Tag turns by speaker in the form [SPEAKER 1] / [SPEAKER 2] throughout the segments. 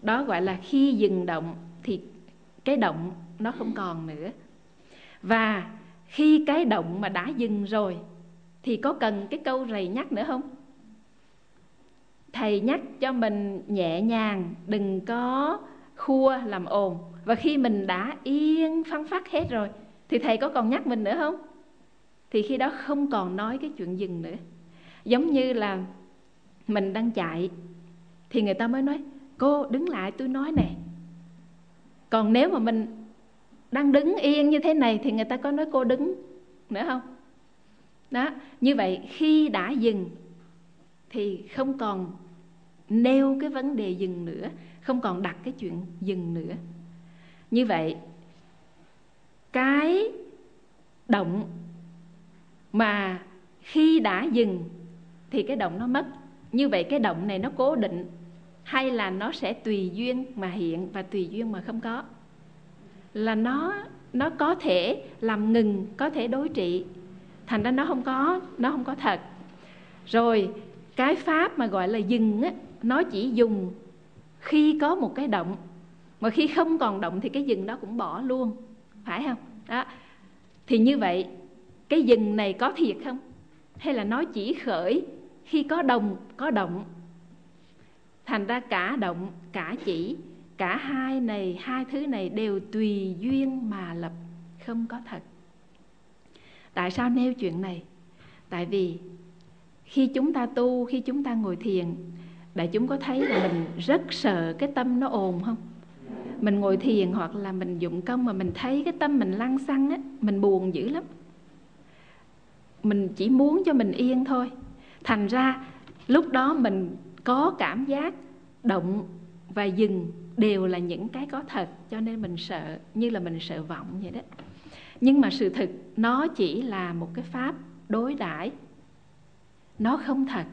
[SPEAKER 1] Đó gọi là khi dừng động thì cái động nó không còn nữa. Và khi cái động mà đã dừng rồi thì có cần cái câu rầy nhắc nữa không? Thầy nhắc cho mình nhẹ nhàng, đừng có khua làm ồn. Và khi mình đã yên phăng phắc hết rồi thì thầy có còn nhắc mình nữa không? Thì khi đó không còn nói cái chuyện dừng nữa. Giống như là mình đang chạy thì người ta mới nói cô đứng lại tôi nói nè. Còn nếu mà mình đang đứng yên như thế này thì người ta có nói cô đứng nữa không? Đó, như vậy khi đã dừng thì không còn nêu cái vấn đề dừng nữa, không còn đặt cái chuyện dừng nữa. Như vậy cái động mà khi đã dừng thì cái động nó mất. Như vậy cái động này nó cố định hay là nó sẽ tùy duyên mà hiện và tùy duyên mà không có? Là nó có thể làm ngừng, có thể đối trị. Thành ra nó không có thật. Rồi cái pháp mà gọi là dừng á, nó chỉ dùng khi có một cái động, mà khi không còn động thì cái dừng đó cũng bỏ luôn, phải không? Đó. Thì như vậy cái dừng này có thiệt không? Hay là nó chỉ khởi khi có động? Thành ra cả động, cả chỉ, cả hai thứ này đều tùy duyên mà lập, không có thật. Tại sao nêu chuyện này? Tại vì khi chúng ta tu, khi chúng ta ngồi thiền, đại chúng có thấy là mình rất sợ cái tâm nó ồn không? Mình ngồi thiền hoặc là mình dụng công mà mình thấy cái tâm mình lăng xăng á, mình buồn dữ lắm. Mình chỉ muốn cho mình yên thôi. Thành ra lúc đó mình có cảm giác động và dừng đều là những cái có thật, cho nên mình sợ, như là mình sợ vọng vậy đó. Nhưng mà sự thực nó chỉ là một cái pháp đối đãi, nó không thật.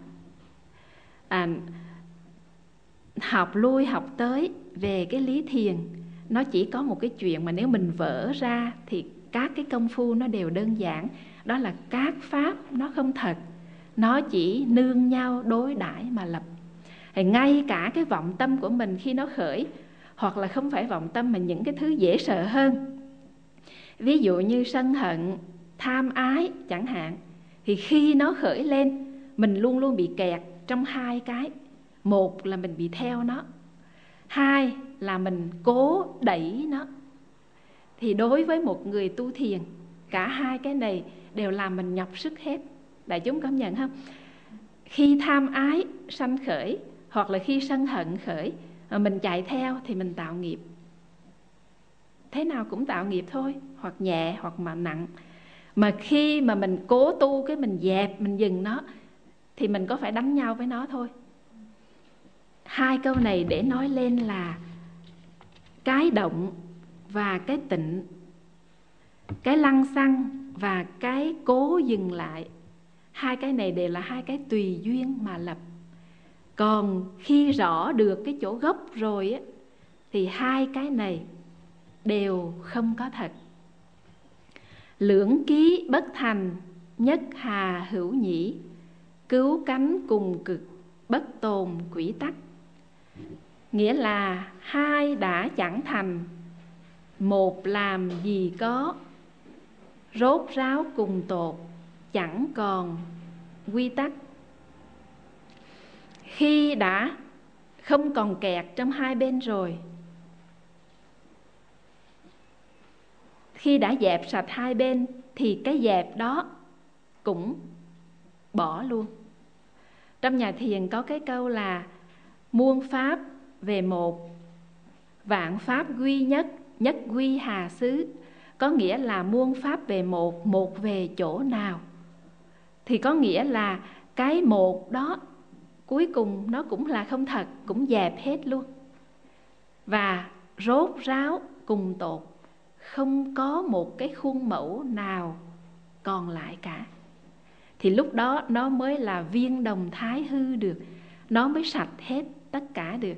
[SPEAKER 1] Học lui học tới về cái lý thiền, nó chỉ có một cái chuyện mà nếu mình vỡ ra thì các cái công phu nó đều đơn giản. Đó là các pháp nó không thật, nó chỉ nương nhau đối đãi mà lập. Thì ngay cả cái vọng tâm của mình khi nó khởi, hoặc là không phải vọng tâm mà những cái thứ dễ sợ hơn, ví dụ như sân hận, tham ái chẳng hạn, thì khi nó khởi lên mình luôn luôn bị kẹt trong hai cái. Một là mình bị theo nó, hai là mình cố đẩy nó. Thì đối với một người tu thiền, cả hai cái này đều làm mình nhọc sức hết. Đại chúng cảm nhận không? Khi tham ái sanh khởi, hoặc là khi sân hận khởi, mà mình chạy theo thì mình tạo nghiệp. Thế nào cũng tạo nghiệp thôi, hoặc nhẹ hoặc mà nặng. Mà khi mà mình cố tu cái mình dẹp, mình dừng nó, thì mình có phải đánh nhau với nó thôi. Hai câu này để nói lên là cái động và cái tịnh, cái lăng xăng và cái cố dừng lại, hai cái này đều là hai cái tùy duyên mà lập. Còn khi rõ được cái chỗ gốc rồi á, thì hai cái này đều không có thật. Lưỡng ký bất thành, nhất hà hữu nhĩ, cứu cánh cùng cực, bất tồn quỷ tắc. Nghĩa là hai đã chẳng thành, một làm gì có, rốt ráo cùng tột, chẳng còn quy tắc. Khi đã không còn kẹt trong hai bên rồi, khi đã dẹp sạch hai bên thì cái dẹp đó cũng bỏ luôn. Trong nhà thiền có cái câu là muôn pháp về một, vạn pháp quy nhất, nhất quy hà xứ. Có nghĩa là muôn pháp về một, một về chỗ nào? Thì có nghĩa là cái một đó cuối cùng nó cũng là không thật, cũng dẹp hết luôn. Và rốt ráo cùng tột, không có một cái khuôn mẫu nào còn lại cả. Thì lúc đó nó mới là viên đồng thái hư được, nó mới sạch hết tất cả được.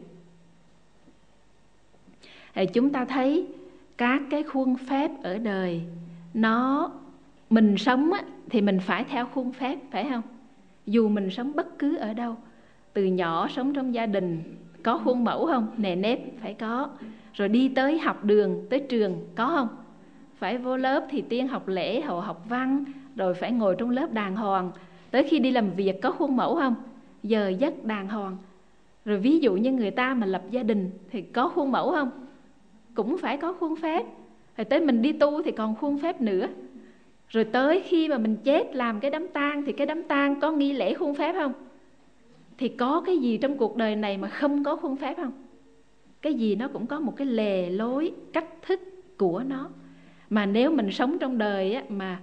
[SPEAKER 1] Chúng ta thấy các cái khuôn phép ở đời, mình sống thì mình phải theo khuôn phép, phải không? Dù mình sống bất cứ ở đâu, từ nhỏ sống trong gia đình, có khuôn mẫu không? Nề nếp phải có. Rồi đi tới học đường, tới trường có không? Phải vô lớp thì tiên học lễ, hậu học văn, rồi phải ngồi trong lớp đàng hoàng. Tới khi đi làm việc có khuôn mẫu không? Giờ giấc đàng hoàng. Rồi ví dụ như người ta mà lập gia đình thì có khuôn mẫu không? Cũng phải có khuôn phép. Rồi tới mình đi tu thì còn khuôn phép nữa. Rồi tới khi mà mình chết làm cái đám tang thì cái đám tang có nghi lễ khuôn phép không? Thì có cái gì trong cuộc đời này mà không có khuôn phép không? Cái gì nó cũng có một cái lề lối, cách thức của nó. Mà nếu mình sống trong đời á,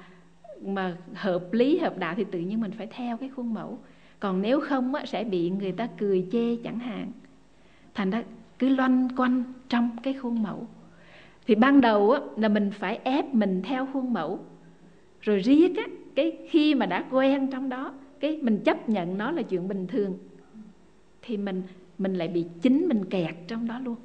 [SPEAKER 1] mà hợp lý, hợp đạo thì tự nhiên mình phải theo cái khuôn mẫu. Còn nếu không á, sẽ bị người ta cười chê chẳng hạn. Thành ra cứ loanh quanh trong cái khuôn mẫu. Thì ban đầu á, là mình phải ép mình theo khuôn mẫu. Rồi riết á, khi mà đã quen trong đó, mình chấp nhận nó là chuyện bình thường, thì mình lại bị chính mình kẹt trong đó luôn.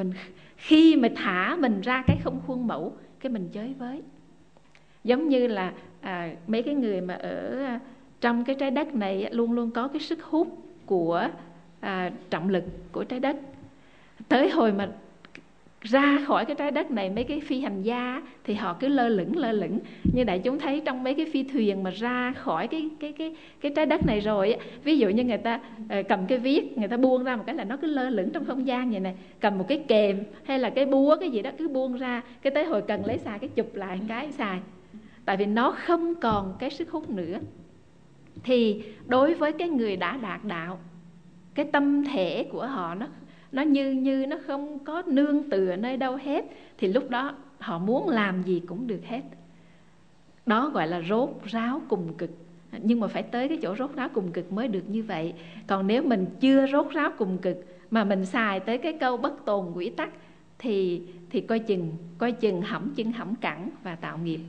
[SPEAKER 1] Khi mà thả mình ra cái không khuôn mẫu, cái mình chới với. Giống như là mấy cái người mà ở trong cái trái đất này luôn luôn có cái sức hút của trọng lực của trái đất. Tới hồi mà ra khỏi cái trái đất này, mấy cái phi hành gia thì họ cứ lơ lửng. Như đại chúng thấy trong mấy cái phi thuyền mà ra khỏi cái trái đất này rồi, ví dụ như người ta cầm cái viết, người ta buông ra một cái là nó cứ lơ lửng trong không gian vậy này. Cầm một cái kềm hay là cái búa cái gì đó cứ buông ra, cái tới hồi cần lấy xài cái chụp lại cái xài. Tại vì nó không còn cái sức hút nữa. Thì đối với cái người đã đạt đạo, cái tâm thể của họ nó như nó không có nương tựa nơi đâu hết, thì lúc đó họ muốn làm gì cũng được hết. Đó gọi là rốt ráo cùng cực. Nhưng mà phải tới cái chỗ rốt ráo cùng cực mới được như vậy. Còn nếu mình chưa rốt ráo cùng cực mà mình xài tới cái câu bất tồn quỷ tắc thì coi chừng hỏng chân hỏng cẳng và tạo nghiệp.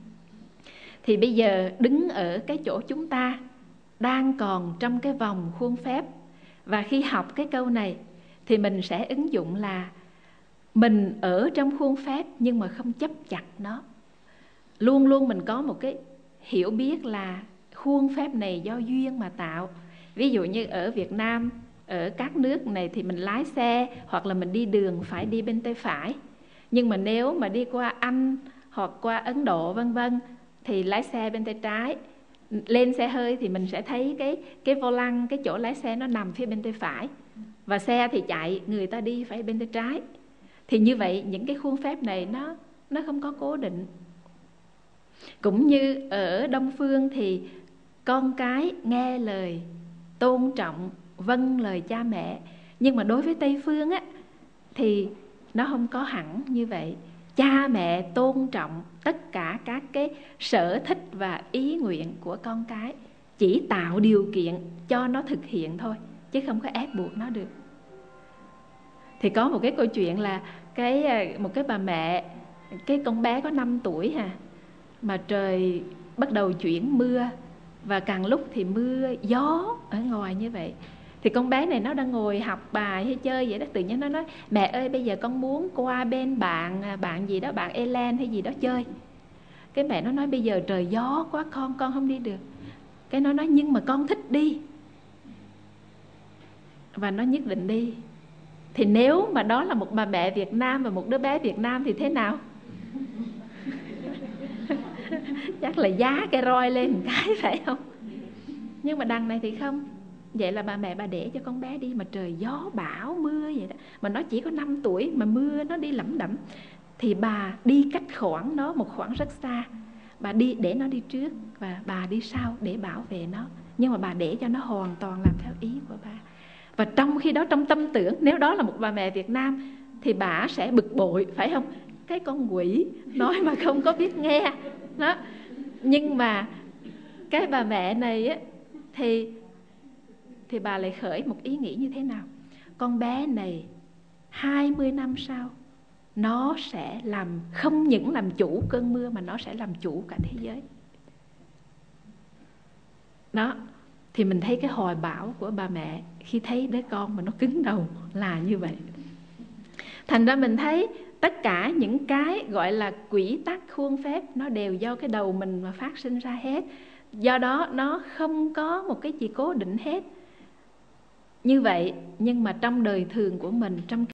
[SPEAKER 1] Thì bây giờ đứng ở cái chỗ chúng ta đang còn trong cái vòng khuôn phép, và khi học cái câu này thì mình sẽ ứng dụng là mình ở trong khuôn phép nhưng mà không chấp chặt nó. Luôn luôn mình có một cái hiểu biết là khuôn phép này do duyên mà tạo. Ví dụ như ở Việt Nam, ở các nước này thì mình lái xe hoặc là mình đi đường phải đi bên tay phải. Nhưng mà nếu mà đi qua Anh hoặc qua Ấn Độ vân vân thì lái xe bên tay trái. Lên xe hơi thì mình sẽ thấy cái vô lăng, cái chỗ lái xe nó nằm phía bên tay phải. Và xe thì chạy, người ta đi phải bên tay trái. Thì như vậy những cái khuôn phép này nó không có cố định. Cũng như ở Đông Phương thì con cái nghe lời, tôn trọng, vâng lời cha mẹ. Nhưng mà đối với Tây Phương á, thì nó không có hẳn như vậy. Cha mẹ tôn trọng tất cả các cái sở thích và ý nguyện của con cái, chỉ tạo điều kiện cho nó thực hiện thôi, chứ không có ép buộc nó được. Thì có một cái câu chuyện là một cái bà mẹ, cái con bé có 5 tuổi mà trời bắt đầu chuyển mưa, và càng lúc thì mưa gió ở ngoài như vậy. Thì con bé này nó đang ngồi học bài hay chơi vậy đó, tự nhiên nó nói: mẹ ơi, bây giờ con muốn qua bên bạn gì đó, bạn Ellen hay gì đó chơi. Cái mẹ nó nói: bây giờ trời gió quá con không đi được. Cái nó nói: nhưng mà con thích đi. Và nó nhất định đi. Thì nếu mà đó là một bà mẹ Việt Nam và một đứa bé Việt Nam thì thế nào? Chắc là giá cái roi lên một cái, phải không? Nhưng mà đằng này thì không. Vậy là bà mẹ bà để cho con bé đi mà trời gió bão mưa vậy đó. Mà nó chỉ có 5 tuổi mà mưa nó đi lẩm đẩm. Thì bà đi cách khoảng nó một khoảng rất xa. Bà đi để nó đi trước và bà đi sau để bảo vệ nó. Nhưng mà bà để cho nó hoàn toàn làm theo ý của bà. Và trong khi đó, trong tâm tưởng, nếu đó là một bà mẹ Việt Nam thì bà sẽ bực bội, phải không? Cái con quỷ nói mà không có biết nghe đó. Nhưng mà cái bà mẹ này á, thì bà lại khởi một ý nghĩ như thế nào? Con bé này 20 năm sau nó sẽ không những làm chủ cơn mưa mà nó sẽ làm chủ cả thế giới. Đó. Thì mình thấy cái hoài bão của bà mẹ khi thấy đứa con mà nó cứng đầu là như vậy. Thành ra mình thấy tất cả những cái gọi là quỹ tắc khuôn phép nó đều do cái đầu mình mà phát sinh ra hết. Do đó nó không có một cái gì cố định hết. Như vậy, nhưng mà trong đời thường của mình, trong